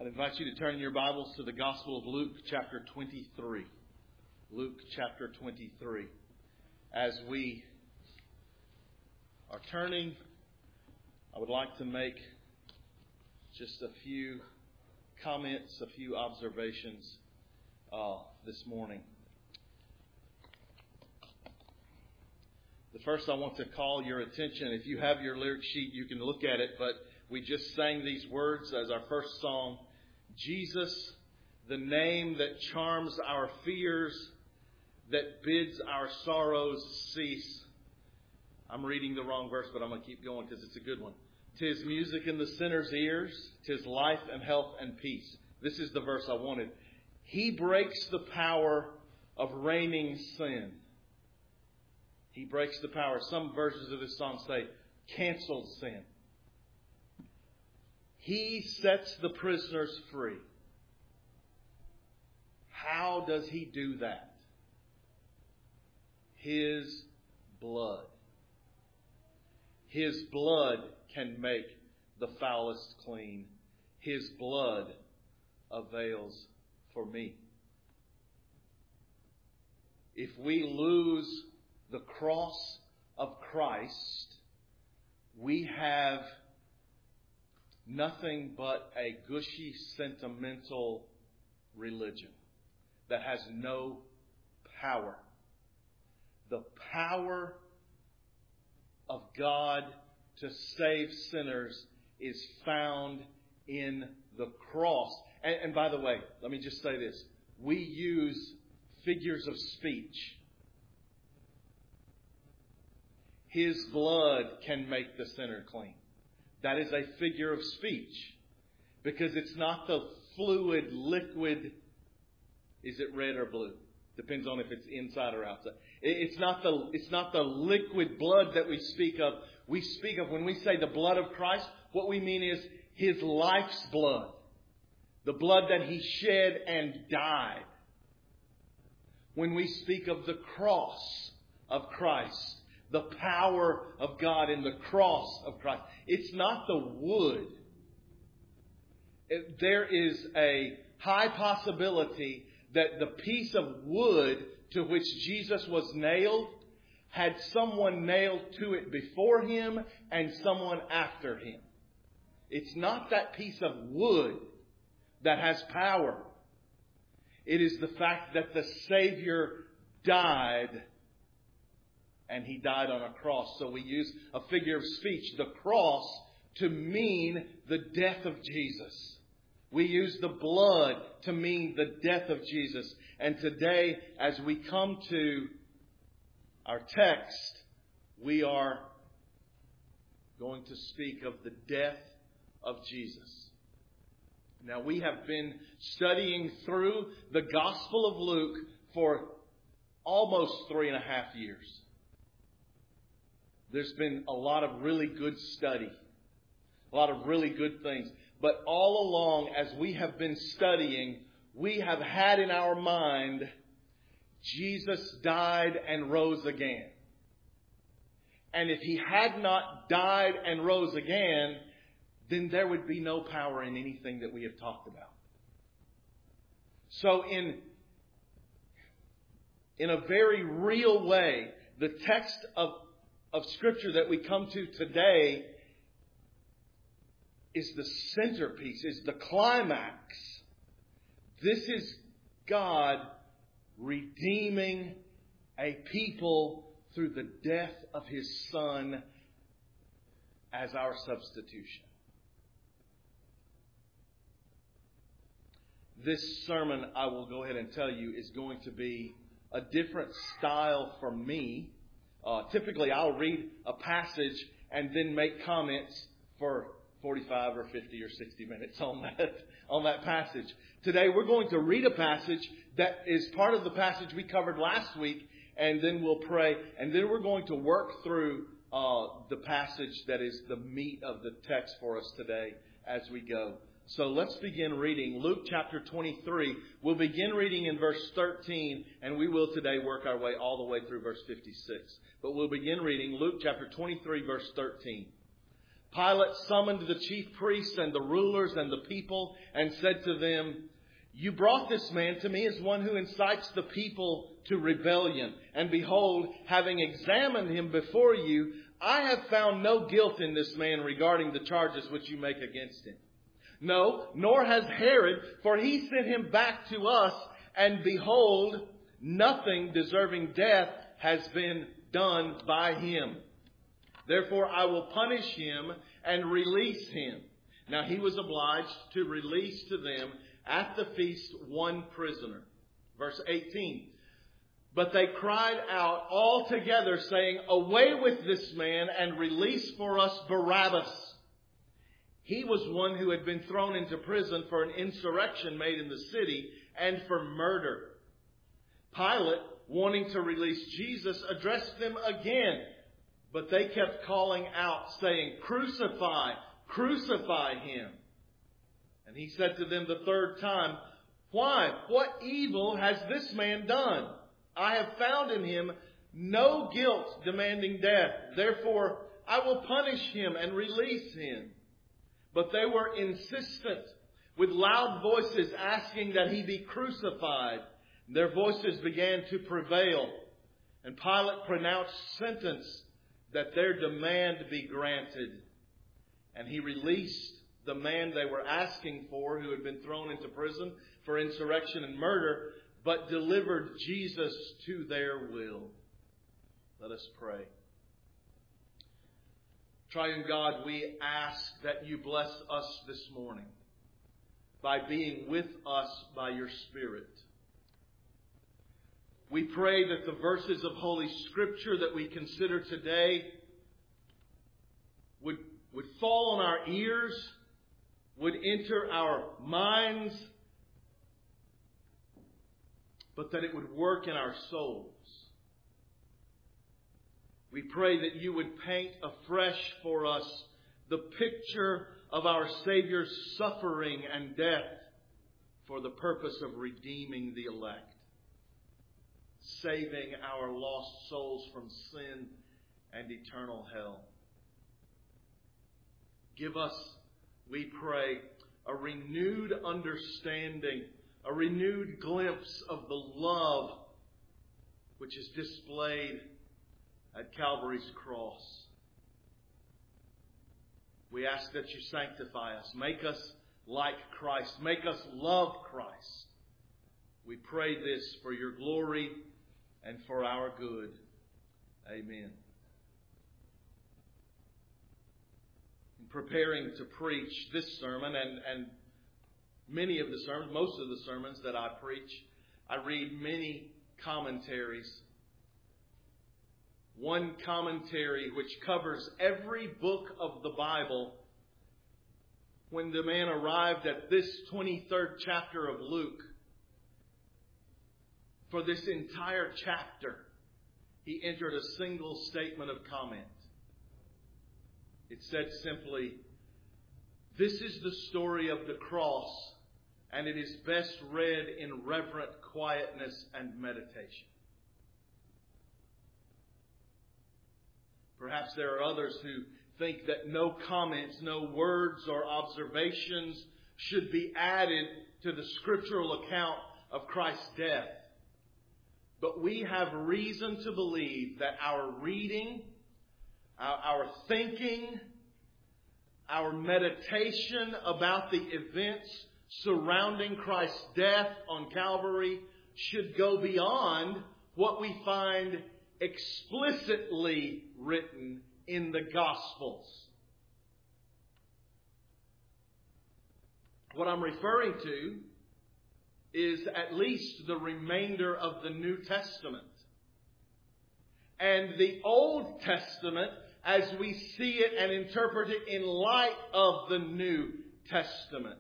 I'd invite you to turn your Bibles to the Gospel of Luke chapter 23. Luke chapter 23. As we are turning, I would like to make just a few comments, a few observations this morning. The first, I want to call your attention. If you have your lyric sheet, you can look at it, but we just sang these words as our first song. Jesus, the name that charms our fears, that bids our sorrows cease. I'm reading the wrong verse, but I'm going to keep going because it's a good one. 'Tis music in the sinner's ears, 'tis life and health and peace. This is the verse I wanted. He breaks the power of reigning sin. He breaks the power. Some versions of this song say, canceled sin. He sets the prisoners free. How does He do that? His blood. His blood can make the foulest clean. His blood avails for me. If we lose the cross of Christ, we have nothing but a gushy, sentimental religion that has no power. The power of God to save sinners is found in the cross. And by the way, let me just say this. We use figures of speech. His blood can make the sinner clean. That is a figure of speech. Because it's not the fluid, liquid, is it red or blue? Depends on if it's inside or outside. It's not the liquid blood that we speak of. We speak of, when we say the blood of Christ, what we mean is His life's blood. The blood that He shed and died. When we speak of the cross of Christ, the power of God in the cross of Christ, it's not the wood. There is a high possibility that the piece of wood to which Jesus was nailed had someone nailed to it before Him and someone after Him. It's not that piece of wood that has power. It is the fact that the Savior died, and He died on a cross. So we use a figure of speech, the cross, to mean the death of Jesus. We use the blood to mean the death of Jesus. And today, as we come to our text, we are going to speak of the death of Jesus. Now, we have been studying through the Gospel of Luke for almost 3.5 years. There's been a lot of really good study, a lot of really good things. But all along, as we have been studying, we have had in our mind, Jesus died and rose again. And if He had not died and rose again, then there would be no power in anything that we have talked about. So in a very real way, the text of Scripture that we come to today is the centerpiece, is the climax. This is God redeeming a people through the death of His Son as our substitution. This sermon, I will go ahead and tell you, is going to be a different style for me. Typically, I'll read a passage and then make comments for 45 or 50 or 60 minutes on that passage. Today, we're going to read a passage that is part of the passage we covered last week, and then we'll pray, and then we're going to work through the passage that is the meat of the text for us today as we go. So let's begin reading Luke chapter 23. We'll begin reading in verse 13, and we will today work our way all the way through verse 56. But we'll begin reading Luke chapter 23, verse 13. Pilate summoned the chief priests and the rulers and the people and said to them, "You brought this man to me as one who incites the people to rebellion. And behold, having examined him before you, I have found no guilt in this man regarding the charges which you make against him. No, nor has Herod, for he sent him back to us, and behold, nothing deserving death has been done by him. Therefore I will punish him and release him." Now he was obliged to release to them at the feast one prisoner. Verse 18. But they cried out all together, saying, "Away with this man, and release for us Barabbas." He was one who had been thrown into prison for an insurrection made in the city and for murder. Pilate, wanting to release Jesus, addressed them again. But they kept calling out, saying, "Crucify, crucify him." And he said to them the third time, "Why? What evil has this man done? I have found in him no guilt demanding death. Therefore, I will punish him and release him." But they were insistent, with loud voices asking that he be crucified. Their voices began to prevail, and Pilate pronounced sentence that their demand be granted. And he released the man they were asking for, who had been thrown into prison for insurrection and murder, but delivered Jesus to their will. Let us pray. Triune God, we ask that you bless us this morning by being with us by your Spirit. We pray that the verses of Holy Scripture that we consider today would fall on our ears, would enter our minds, but that it would work in our souls. We pray that you would paint afresh for us the picture of our Savior's suffering and death for the purpose of redeeming the elect, saving our lost souls from sin and eternal hell. Give us, we pray, a renewed understanding, a renewed glimpse of the love which is displayed at Calvary's cross. We ask that you sanctify us. Make us like Christ. Make us love Christ. We pray this for your glory and for our good. Amen. In preparing to preach this sermon and many of the sermons, most of the sermons that I preach, I read many commentaries. One commentary which covers every book of the Bible. When the man arrived at this 23rd chapter of Luke, for this entire chapter, he entered a single statement of comment. It said simply, "This is the story of the cross, and it is best read in reverent quietness and meditation." Perhaps there are others who think that no comments, no words or observations should be added to the scriptural account of Christ's death. But we have reason to believe that our reading, our thinking, our meditation about the events surrounding Christ's death on Calvary should go beyond what we find explicitly written in the Gospels. What I'm referring to is at least the remainder of the New Testament. And the Old Testament as we see it and interpret it in light of the New Testament.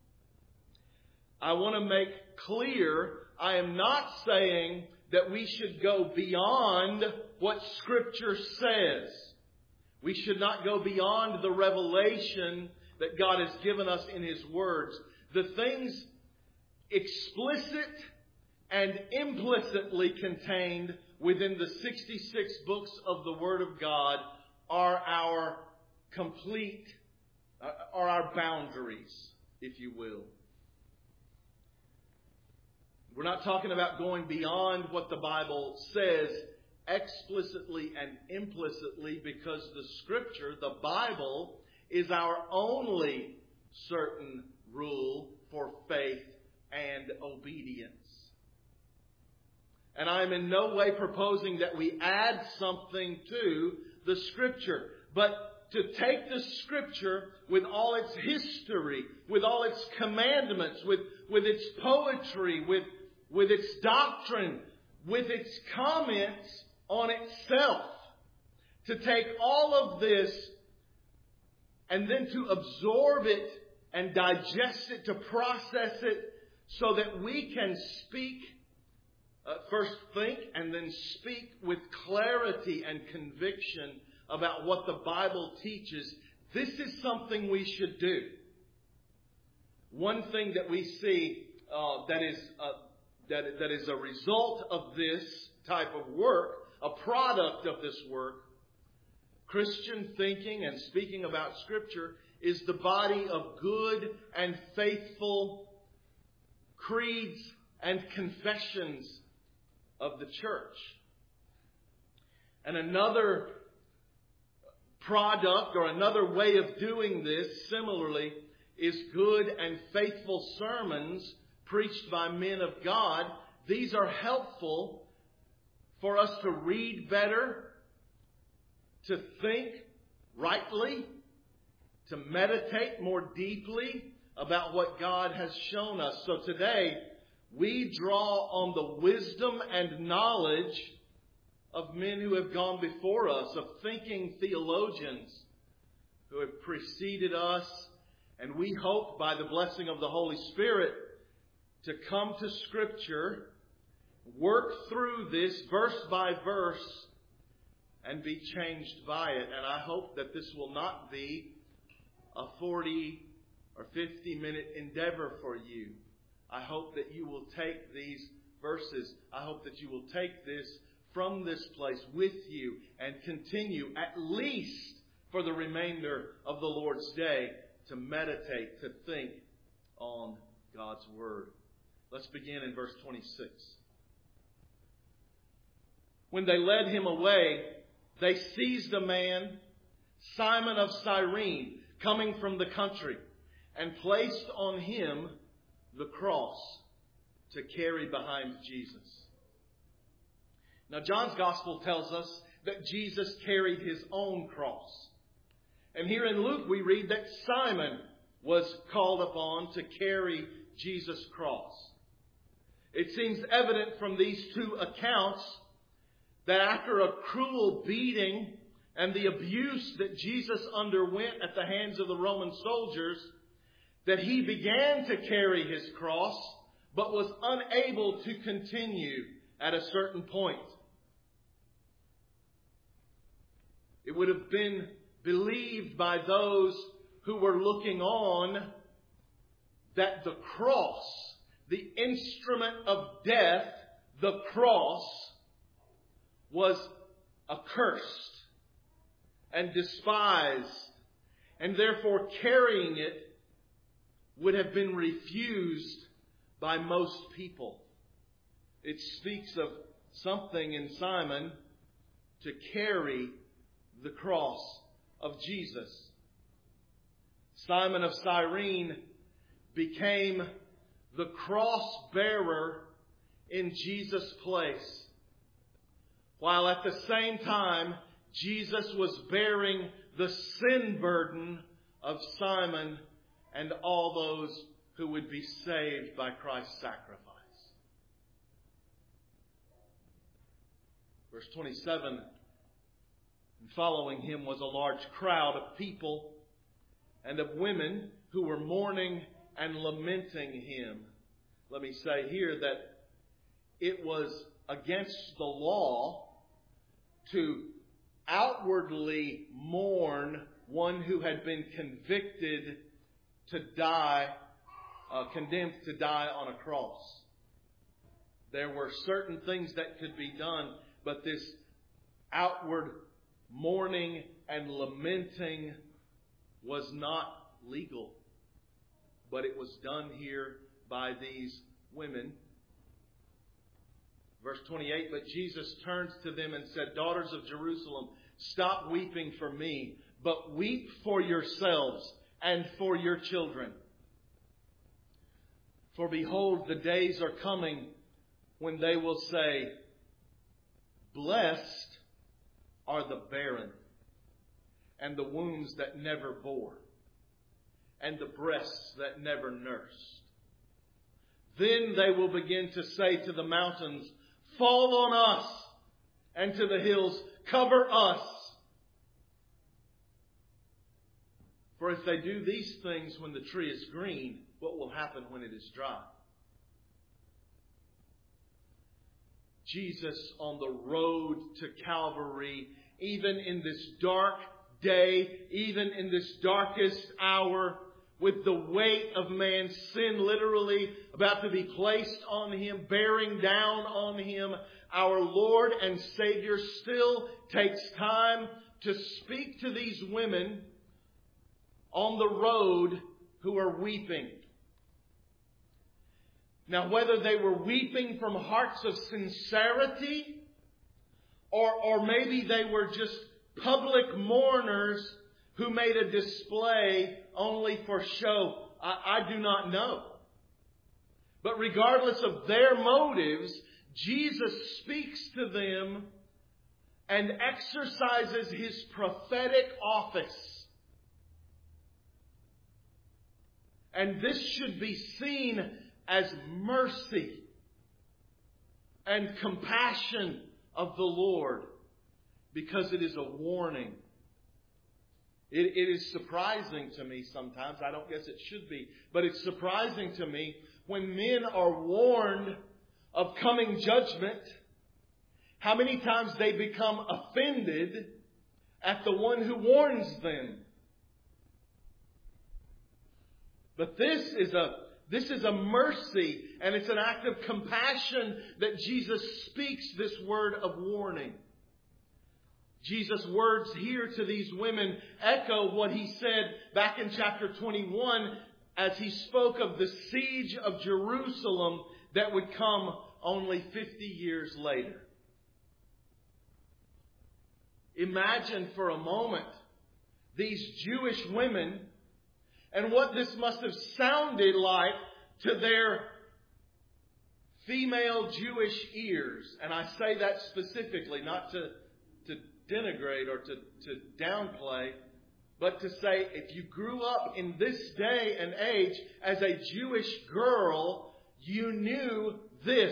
I want to make clear, I am not saying that we should go beyond what Scripture says. We should not go beyond the revelation that God has given us in His words. The things explicit and implicitly contained within the 66 books of the Word of God are our complete, are our boundaries, if you will. We're not talking about going beyond what the Bible says explicitly and implicitly, because the Scripture, the Bible, is our only certain rule for faith and obedience. And I'm in no way proposing that we add something to the Scripture, but to take the Scripture with all its history, with all its commandments, with its poetry, with its doctrine, with its comments on itself, to take all of this and then to absorb it and digest it, to process it, so that we can speak, first think and then speak with clarity and conviction about what the Bible teaches. This is something we should do. One thing that we see that is a result of this type of work, a product of this work, Christian thinking and speaking about Scripture, is the body of good and faithful creeds and confessions of the church. And another product or another way of doing this, similarly, is good and faithful sermons preached by men of God. These are helpful for us to read better, to think rightly, to meditate more deeply about what God has shown us. So today, we draw on the wisdom and knowledge of men who have gone before us, of thinking theologians who have preceded us. And we hope, by the blessing of the Holy Spirit, to come to Scripture, work through this verse by verse, and be changed by it. And I hope that this will not be a 40 or 50-minute endeavor for you. I hope that you will take these verses. I hope that you will take this from this place with you and continue, at least for the remainder of the Lord's day, to meditate, to think on God's Word. Let's begin in verse 26. When they led him away, they seized a man, Simon of Cyrene, coming from the country, and placed on him the cross to carry behind Jesus. Now, John's Gospel tells us that Jesus carried his own cross. And here in Luke we read that Simon was called upon to carry Jesus' cross. It seems evident from these two accounts that after a cruel beating and the abuse that Jesus underwent at the hands of the Roman soldiers, that he began to carry his cross, but was unable to continue at a certain point. It would have been believed by those who were looking on that the cross, the instrument of death, the cross, was accursed and despised, and therefore carrying it would have been refused by most people. It speaks of something in Simon to carry the cross of Jesus. Simon of Cyrene became the cross bearer in Jesus' place, while at the same time Jesus was bearing the sin burden of Simon and all those who would be saved by Christ's sacrifice. Verse 27, and following him was a large crowd of people and of women who were mourning and lamenting him. Let me say here that it was against the law to outwardly mourn one who had been convicted to die, condemned to die on a cross. There were certain things that could be done, but this outward mourning and lamenting was not legal, but it was done here by these women. Verse 28, but Jesus turns to them and said, daughters of Jerusalem, stop weeping for me, but weep for yourselves and for your children. For behold, the days are coming when they will say, blessed are the barren, and the wombs that never bore, and the breasts that never nursed. Then they will begin to say to the mountains, fall on us, and to the hills, cover us. For if they do these things when the tree is green, what will happen when it is dry? Jesus on the road to Calvary, even in this dark day, even in this darkest hour, with the weight of man's sin literally about to be placed on Him, bearing down on Him, our Lord and Savior still takes time to speak to these women on the road who are weeping. Now, whether they were weeping from hearts of sincerity, or maybe they were just public mourners who made a display only for show, I do not know. But regardless of their motives, Jesus speaks to them and exercises His prophetic office. And this should be seen as mercy and compassion of the Lord, because it is a warning. It is surprising to me sometimes. I don't guess it should be. But it's surprising to me when men are warned of coming judgment, how many times they become offended at the one who warns them. But this is a mercy, and it's an act of compassion that Jesus speaks this word of warning. Jesus' words here to these women echo what He said back in chapter 21 as He spoke of the siege of Jerusalem that would come only 50 years later. Imagine for a moment these Jewish women and what this must have sounded like to their female Jewish ears. And I say that specifically, not to denigrate or to downplay, but to say if you grew up in this day and age as a Jewish girl, you knew this.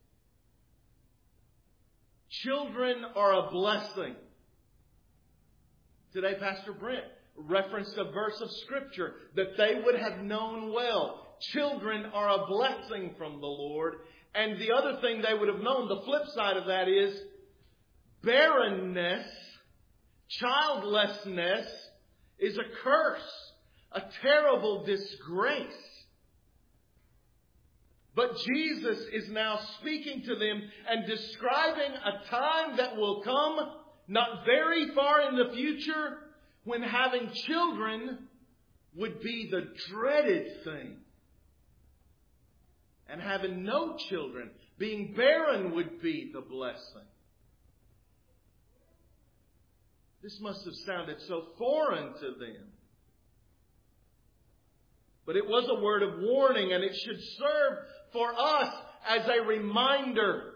Children are a blessing. Today, Pastor Brent referenced a verse of Scripture that they would have known well. Children are a blessing from the Lord. And the other thing they would have known, the flip side of that is, barrenness, childlessness is a curse, a terrible disgrace. But Jesus is now speaking to them and describing a time that will come not very far in the future when having children would be the dreaded thing. And having no children, being barren, would be the blessing. This must have sounded so foreign to them. But it was a word of warning, and it should serve for us as a reminder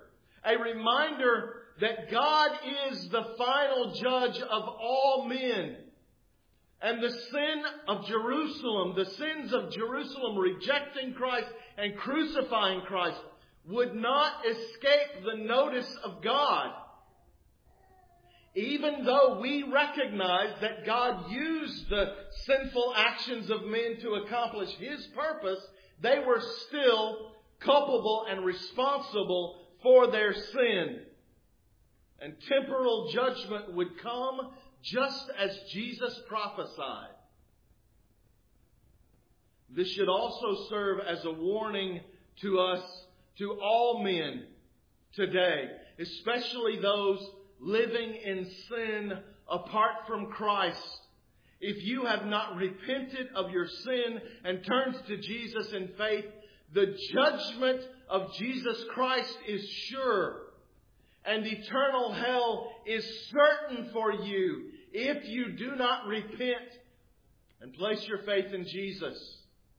that God is the final judge of all men. And the sin of Jerusalem, the sins of Jerusalem rejecting Christ and crucifying Christ, would not escape the notice of God. Even though we recognize that God used the sinful actions of men to accomplish His purpose, they were still culpable and responsible for their sin. And temporal judgment would come just as Jesus prophesied. This should also serve as a warning to us, to all men today, especially those living in sin apart from Christ, if you have not repented of your sin and turned to Jesus in faith, the judgment of Jesus Christ is sure. And eternal hell is certain for you if you do not repent and place your faith in Jesus.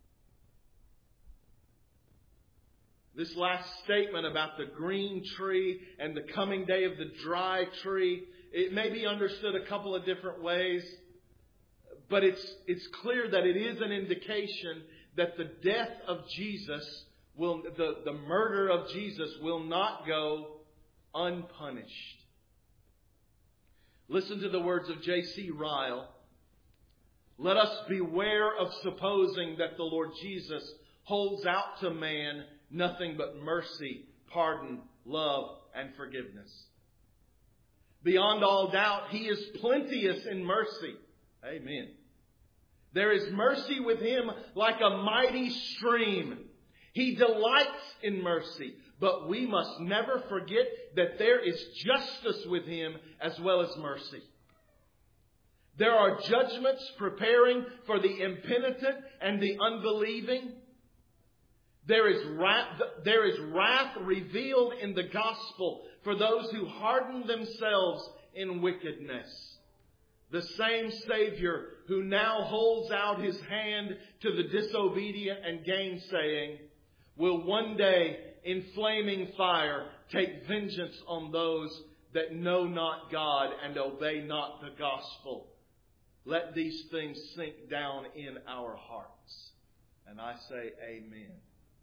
This last statement about the green tree and the coming day of the dry tree, it may be understood a couple of different ways, but it's clear that it is an indication that the death of Jesus the murder of Jesus will not go unpunished. Listen to the words of J.C. Ryle. Let us beware of supposing that the Lord Jesus holds out to man nothing but mercy, pardon, love, and forgiveness. Beyond all doubt, He is plenteous in mercy. Amen. There is mercy with Him like a mighty stream. He delights in mercy. But we must never forget that there is justice with Him as well as mercy. There are judgments preparing for the impenitent and the unbelieving. There is wrath revealed in the gospel for those who harden themselves in wickedness. The same Savior who now holds out His hand to the disobedient and gainsaying will one day in flaming fire take vengeance on those that know not God and obey not the gospel. Let these things sink down in our hearts. And I say amen.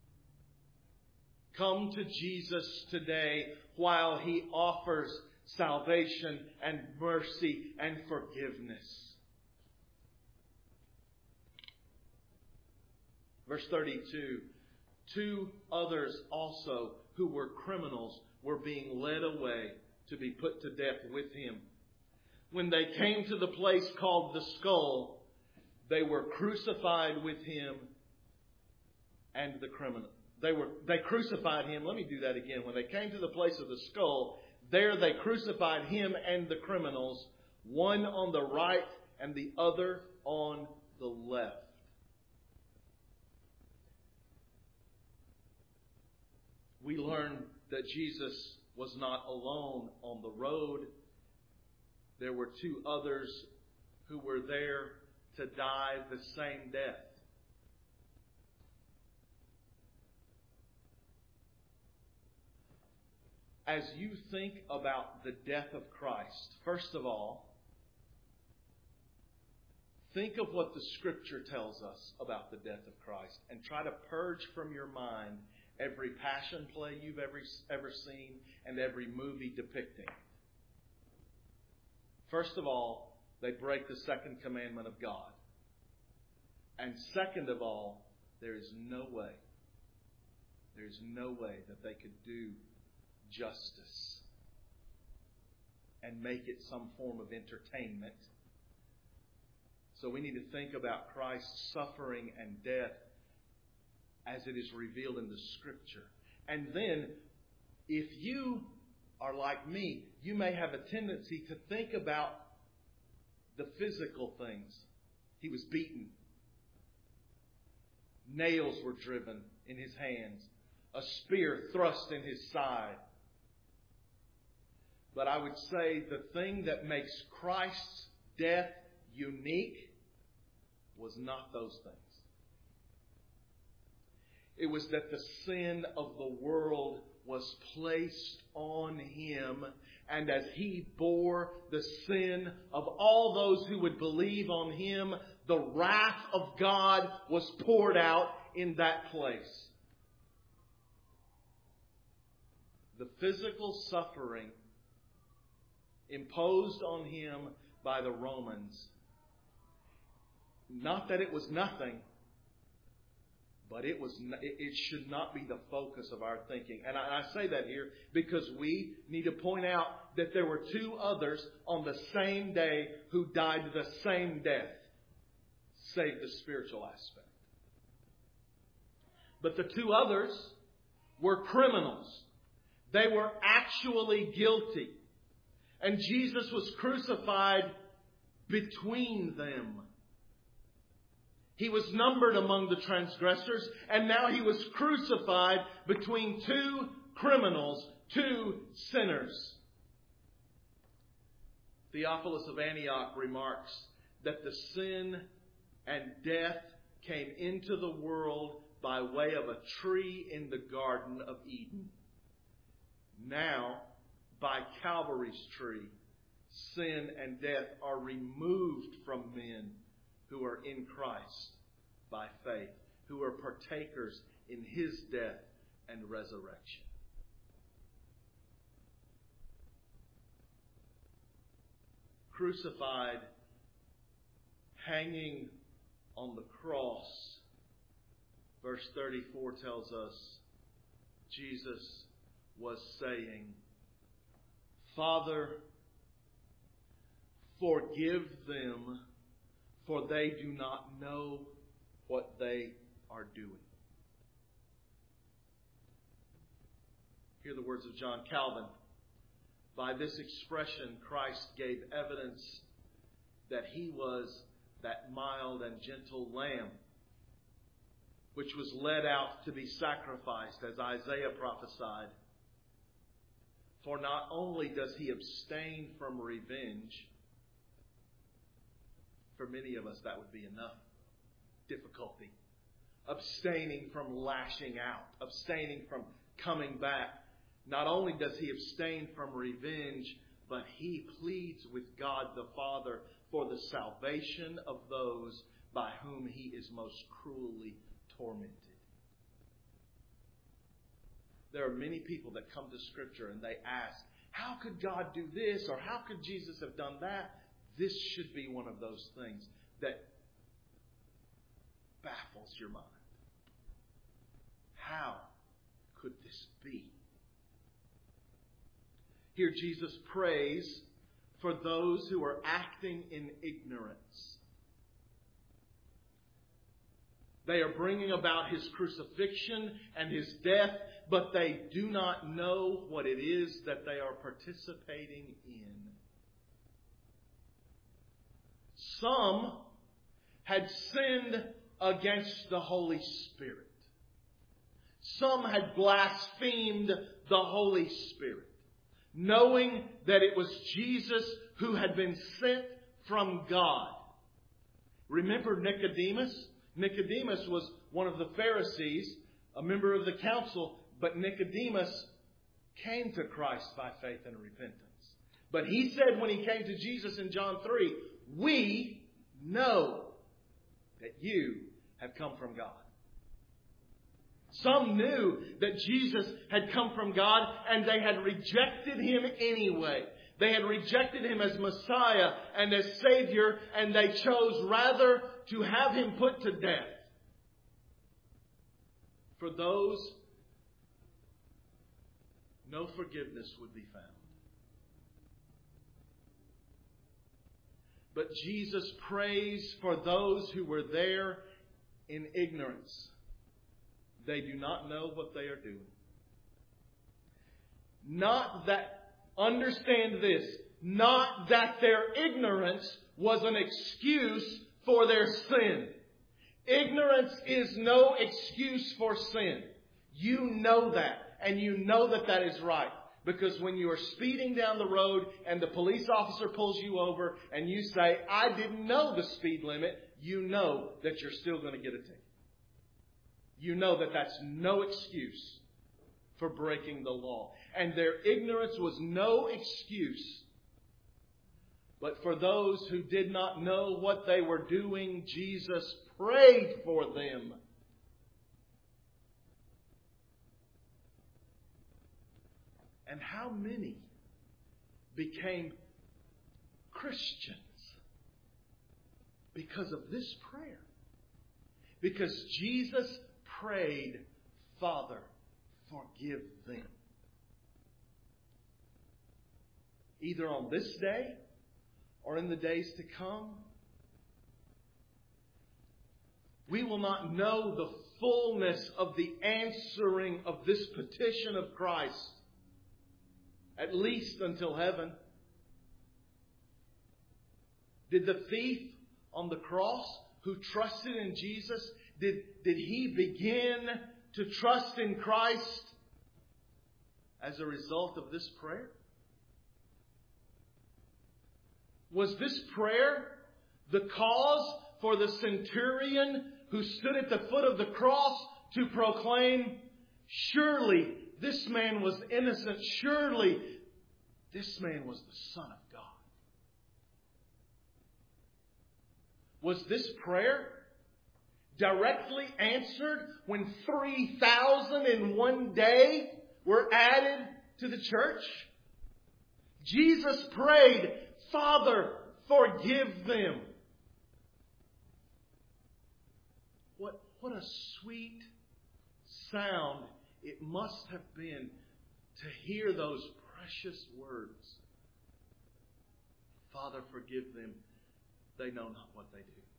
Come to Jesus today while He offers salvation and mercy and forgiveness. Verse 32. 2 others also who were criminals were being led away to be put to death with Him. When they came to the place called the Skull, they were crucified with Him and the criminal. They crucified Him. Let me do that again. When they came to the place of the Skull, there they crucified Him and the criminals, one on the right and the other on the left. We learn that Jesus was not alone on the road. There were 2 others who were there to die the same death. As you think about the death of Christ, first of all, think of what the Scripture tells us about the death of Christ and try to purge from your mind every passion play you've ever seen and every movie depicting it. First of all, they break the second commandment of God. And second of all, there is no way that they could do justice and make it some form of entertainment. So we need to think about Christ's suffering and death as it is revealed in the Scripture. And then, if you are like me, you may have a tendency to think about the physical things. He was beaten. Nails were driven in His hands. A spear thrust in His side. But I would say the thing that makes Christ's death unique was not those things. It was that the sin of the world was placed on Him. And as He bore the sin of all those who would believe on Him, the wrath of God was poured out in that place. The physical suffering imposed on Him by the Romans. Not that it was nothing, but it should not be the focus of our thinking. And I say that here because we need to point out that there were 2 others on the same day who died the same death, save the spiritual aspect. But the 2 others were criminals. They were actually guilty. And Jesus was crucified between them. He was numbered among the transgressors, and now He was crucified between two criminals, two sinners. Theophilus of Antioch remarks that the sin and death came into the world by way of a tree in the Garden of Eden. Now, by Calvary's tree, sin and death are removed from men who are in Christ by faith, who are partakers in His death and resurrection. Crucified, hanging on the cross, verse 34 tells us Jesus was saying, Father, forgive them, for they do not know what they are doing. Hear the words of John Calvin. By this expression, Christ gave evidence that He was that mild and gentle lamb which was led out to be sacrificed, as Isaiah prophesied. For not only does He abstain from revenge, for many of us that would be enough difficulty. Abstaining from lashing out, abstaining from coming back. Not only does He abstain from revenge, but He pleads with God the Father for the salvation of those by whom He is most cruelly tormented. There are many people that come to Scripture and they ask, how could God do this? Or how could Jesus have done that? This should be one of those things that baffles your mind. How could this be? Here Jesus prays for those who are acting in ignorance. They are bringing about His crucifixion and His death, but they do not know what it is that they are participating in. Some had sinned against the Holy Spirit. Some had blasphemed the Holy Spirit, knowing that it was Jesus who had been sent from God. Remember Nicodemus? Nicodemus was one of the Pharisees, a member of the council, but Nicodemus came to Christ by faith and repentance. But he said when he came to Jesus in John 3, we know that you have come from God. Some knew that Jesus had come from God and they had rejected Him anyway. They had rejected Him as Messiah and as Savior, and they chose rather to have Him put to death. For those, no forgiveness would be found. But Jesus prays for those who were there in ignorance. They do not know what they are doing. Understand this, not that their ignorance was an excuse for their sin. Ignorance is no excuse for sin. You know that, and you know that that is right. Because when you are speeding down the road and the police officer pulls you over and you say, I didn't know the speed limit, you know that you're still going to get a ticket. You know that that's no excuse for breaking the law. And their ignorance was no excuse. But for those who did not know what they were doing, Jesus prayed for them. And how many became Christians because of this prayer? Because Jesus prayed, Father, forgive them. Either on this day or in the days to come, we will not know the fullness of the answering of this petition of Christ, at least until heaven. Did the thief on the cross who trusted in Jesus, did he begin to trust in Christ as a result of this prayer? Was this prayer the cause for the centurion who stood at the foot of the cross to proclaim, surely this man was innocent, surely this man was the Son of God? Was this prayer directly answered when 3,000 in one day were added to the church? Jesus prayed, Father, forgive them. What a sweet sound it must have been to hear those precious words. Father, forgive them. They know not what they do.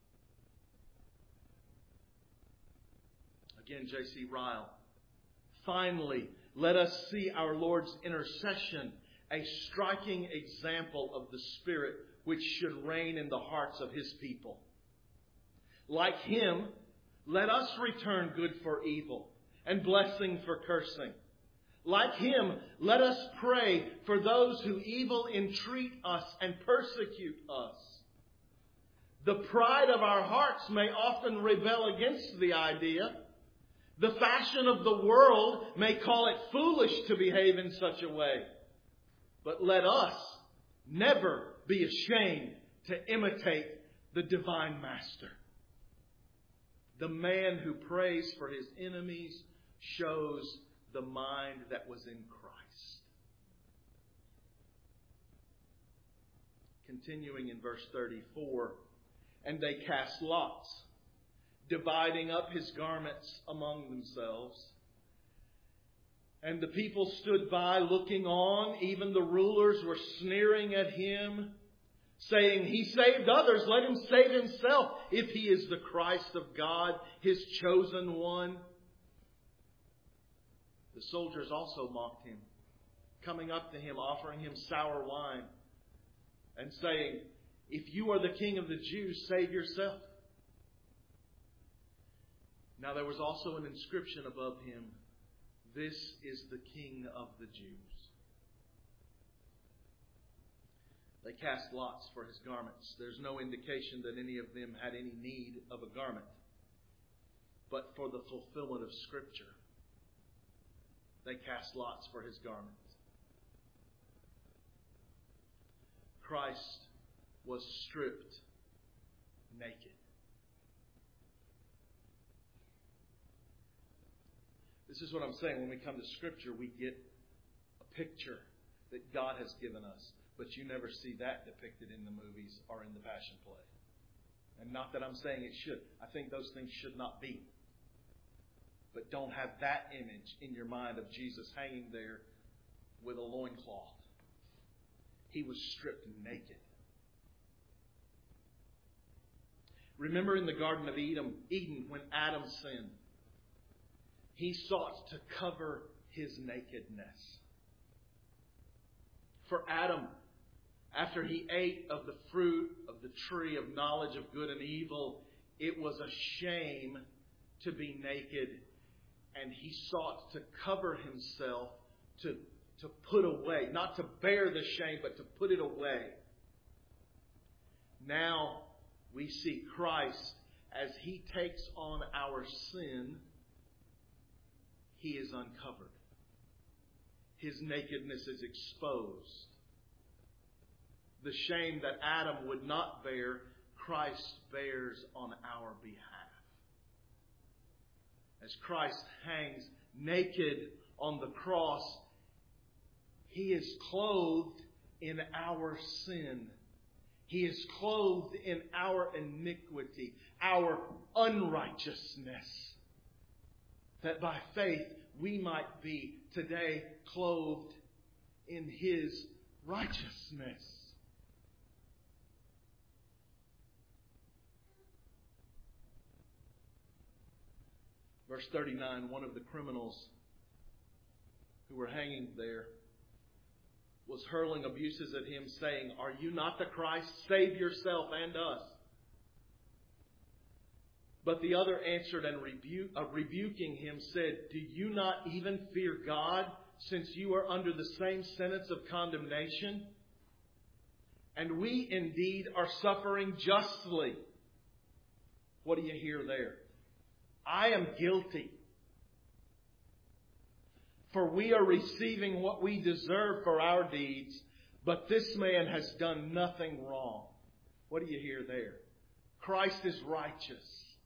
Again, J.C. Ryle. Finally, let us see our Lord's intercession, a striking example of the Spirit which should reign in the hearts of His people. Like Him, let us return good for evil and blessing for cursing. Like Him, let us pray for those who evil entreat us and persecute us. The pride of our hearts may often rebel against the idea. The fashion of the world may call it foolish to behave in such a way. But let us never be ashamed to imitate the divine Master. The man who prays for his enemies shows the mind that was in Christ. Continuing in verse 34, and they cast lots, dividing up his garments among themselves. And the people stood by looking on. Even the rulers were sneering at him, saying, He saved others, let him save himself, if he is the Christ of God, His chosen one. The soldiers also mocked him, coming up to him, offering him sour wine, and saying, If you are the King of the Jews, save yourself. Now there was also an inscription above him, This is the King of the Jews. They cast lots for his garments. There's no indication that any of them had any need of a garment. But for the fulfillment of Scripture, they cast lots for his garment. Christ was stripped naked. This is what I'm saying. When we come to Scripture, we get a picture that God has given us. But you never see that depicted in the movies or in the Passion Play. And not that I'm saying it should. I think those things should not be. But don't have that image in your mind of Jesus hanging there with a loincloth. He was stripped naked. Remember in the Garden of Eden when Adam sinned, he sought to cover his nakedness. For Adam, after he ate of the fruit of the tree of knowledge of good and evil, it was a shame to be naked. And he sought to cover himself, to put away, not to bear the shame, but to put it away. Now we see Christ as He takes on our sin. He is uncovered. His nakedness is exposed. The shame that Adam would not bear, Christ bears on our behalf. As Christ hangs naked on the cross, He is clothed in our sin. He is clothed in our iniquity, our unrighteousness, that by faith we might be today clothed in His righteousness. Verse 39, one of the criminals who were hanging there was hurling abuses at him, saying, Are you not the Christ? Save yourself and us. But the other answered and rebuking him said, Do you not even fear God, since you are under the same sentence of condemnation? And we indeed are suffering justly. What do you hear there? I am guilty. For we are receiving what we deserve for our deeds, but this man has done nothing wrong. What do you hear there? Christ is righteous.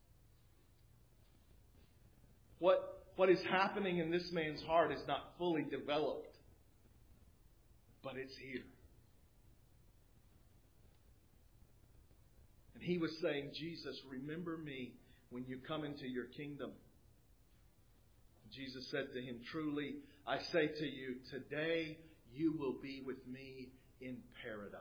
What is happening in this man's heart is not fully developed, but it's here. And he was saying, Jesus, remember me when you come into your kingdom. Jesus said to him, Truly, I say to you, today you will be with me in paradise.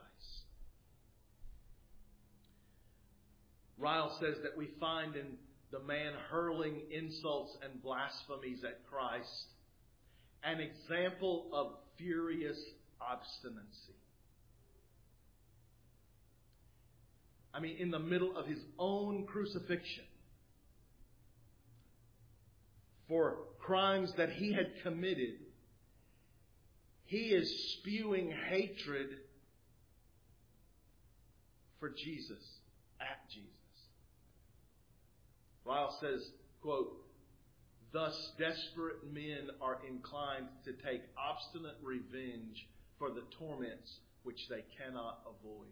Ryle says that we find in the man hurling insults and blasphemies at Christ an example of furious obstinacy. I mean, in the middle of his own crucifixion, for crimes that he had committed, he is spewing hatred for Jesus, at Jesus. Ryle says, quote, Thus desperate men are inclined to take obstinate revenge for the torments which they cannot avoid.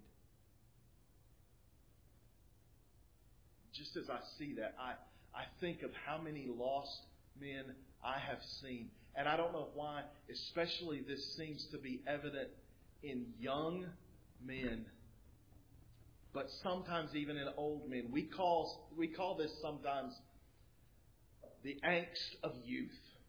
Just as I see that, I think of how many lost men I have seen. And I don't know why, especially this seems to be evident in young men, but sometimes even in old men. We call this sometimes the angst of youth.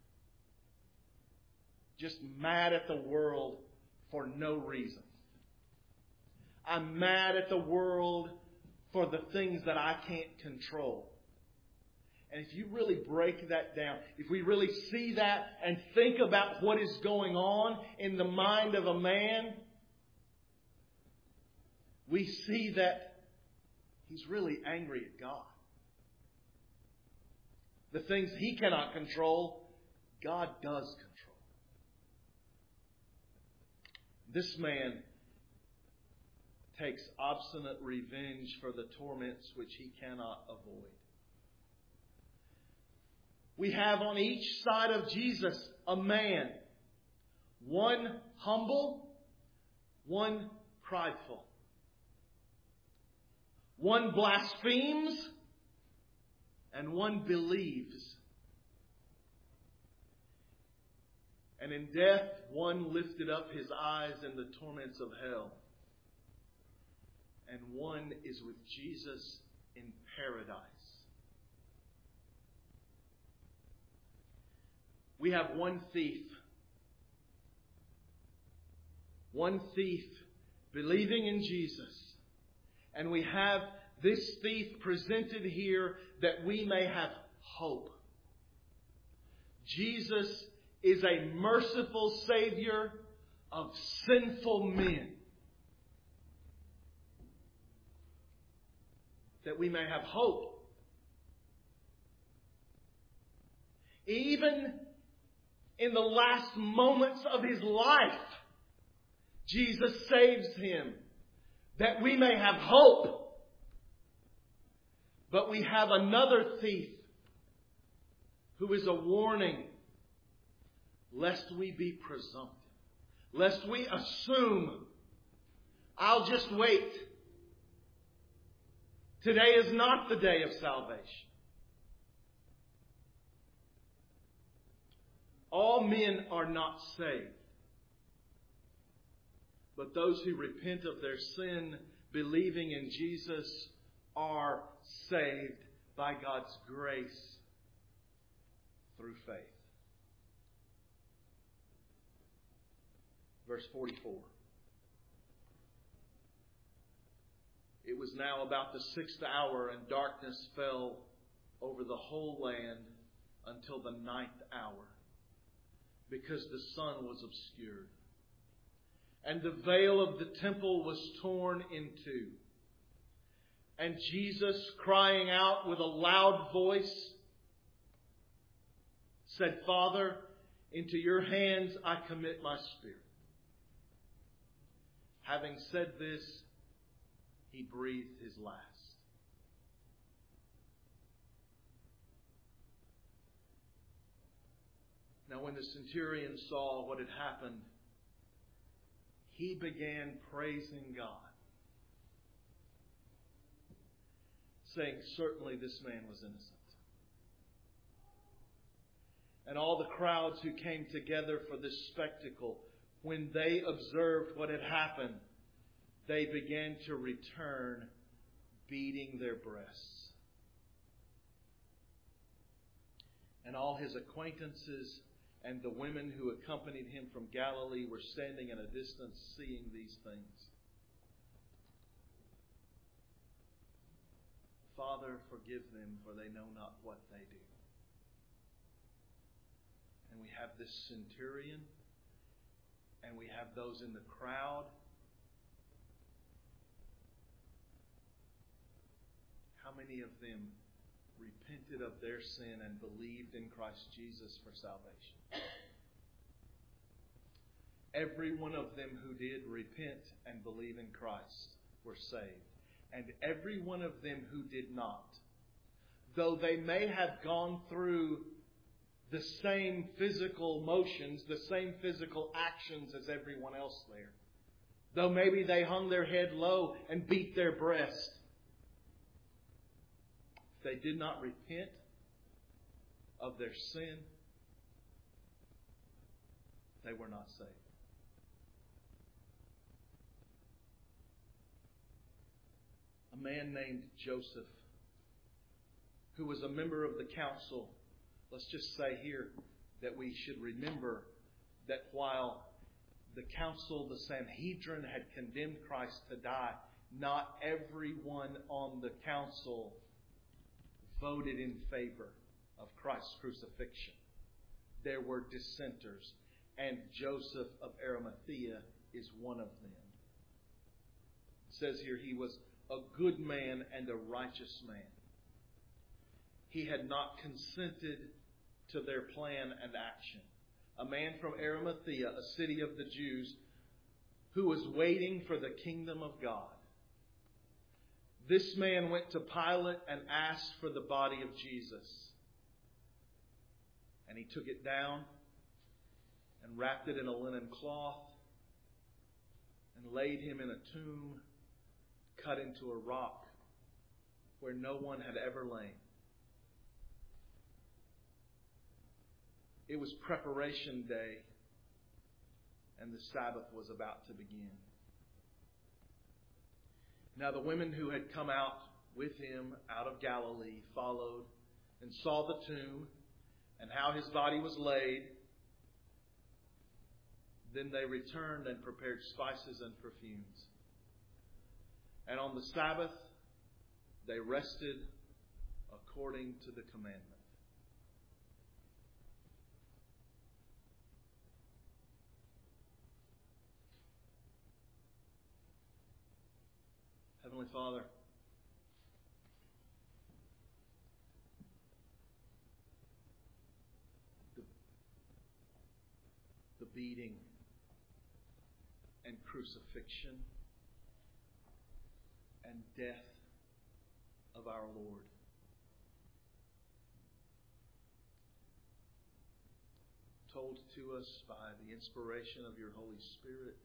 Just mad at the world for no reason. I'm mad at the world for the things that I can't control. And if you really break that down, if we really see that and think about what is going on in the mind of a man, we see that he's really angry at God. The things he cannot control, God does control. This man takes obstinate revenge for the torments which he cannot avoid. We have on each side of Jesus a man, one humble, one prideful. One blasphemes and one believes. And in death, one lifted up his eyes in the torments of hell. And one is with Jesus in paradise. We have one thief. One thief believing in Jesus. And we have this thief presented here that we may have hope. Jesus is a merciful Savior of sinful men. That we may have hope. Even in the last moments of his life, Jesus saves him. That we may have hope. But we have another thief who is a warning lest we be presumptive. Lest we assume, I'll just wait. Today is not the day of salvation. All men are not saved. But those who repent of their sin, believing in Jesus, are saved by God's grace through faith. Verse 44. It was now about the 6th hour, and darkness fell over the whole land until the 9th hour, because the sun was obscured. And the veil of the temple was torn in two. And Jesus, crying out with a loud voice, said, Father, into your hands I commit my spirit. Having said this, he breathed his last. Now when the centurion saw what had happened, he began praising God, saying, certainly this man was innocent. And all the crowds who came together for this spectacle, when they observed what had happened, they began to return, beating their breasts. And all his acquaintances and the women who accompanied him from Galilee were standing at a distance seeing these things. Father, forgive them, for they know not what they do. And we have this centurion, and we have those in the crowd. How many of them repented of their sin and believed in Christ Jesus for salvation? Every one of them who did repent and believe in Christ were saved. And every one of them who did not, though they may have gone through the same physical motions, the same physical actions as everyone else there, though maybe they hung their head low and beat their breast, if they did not repent of their sin, they were not saved. A man named Joseph, who was a member of the council. Let's just say here that we should remember that while the council, the Sanhedrin, had condemned Christ to die, not everyone on the council voted in favor of Christ's crucifixion. There were dissenters, and Joseph of Arimathea is one of them. It says here he was a good man and a righteous man. He had not consented to their plan and action. A man from Arimathea, a city of the Jews, who was waiting for the kingdom of God. This man went to Pilate and asked for the body of Jesus. And he took it down and wrapped it in a linen cloth and laid him in a tomb cut into a rock where no one had ever lain. It was preparation day, and the Sabbath was about to begin. Now the women who had come out with him out of Galilee followed and saw the tomb and how his body was laid. Then they returned and prepared spices and perfumes. And on the Sabbath, they rested according to the commandment. Heavenly Father, the beating and crucifixion and death of our Lord told to us by the inspiration of your Holy Spirit,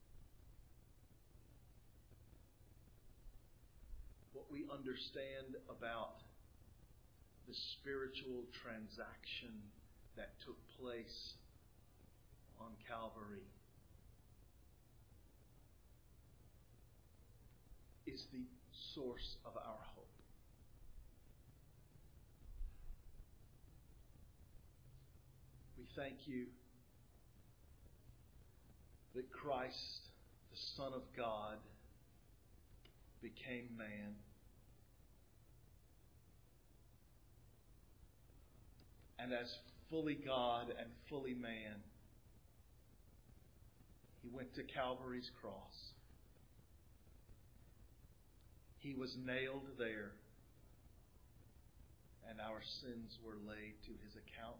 what we understand about the spiritual transaction that took place on Calvary is the source of our hope. We thank you that Christ, the Son of God, became man. And as fully God and fully man, he went to Calvary's cross. He was nailed there, and our sins were laid to His account.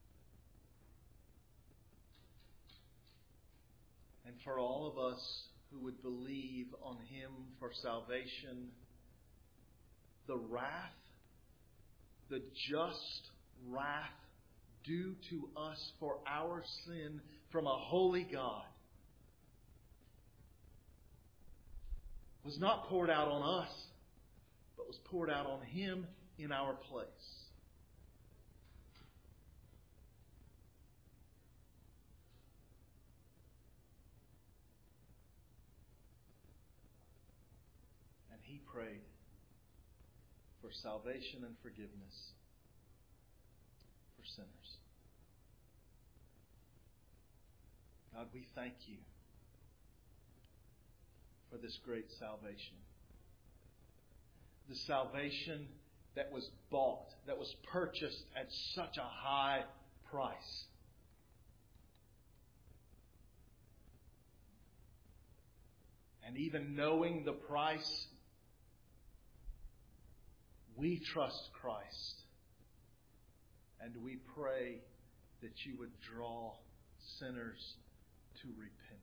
And for all of us who would believe on Him for salvation, the wrath, the just wrath due to us for our sin from a holy God was not poured out on us, but was poured out on Him in our place. And He prayed for salvation and forgiveness for sinners. God, we thank You for this great salvation. The salvation that was bought, that was purchased at such a high price. And even knowing the price, we trust Christ. And we pray that You would draw sinners to repentance.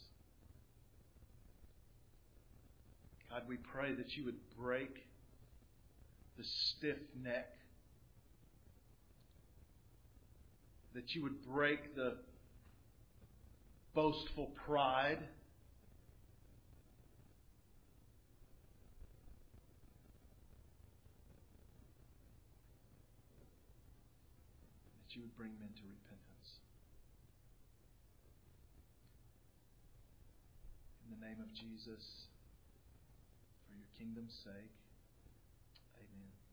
God, we pray that You would break the stiff neck, that You would break the boastful pride, that You would bring men to repentance. In the name of Jesus, for Your kingdom's sake, amen.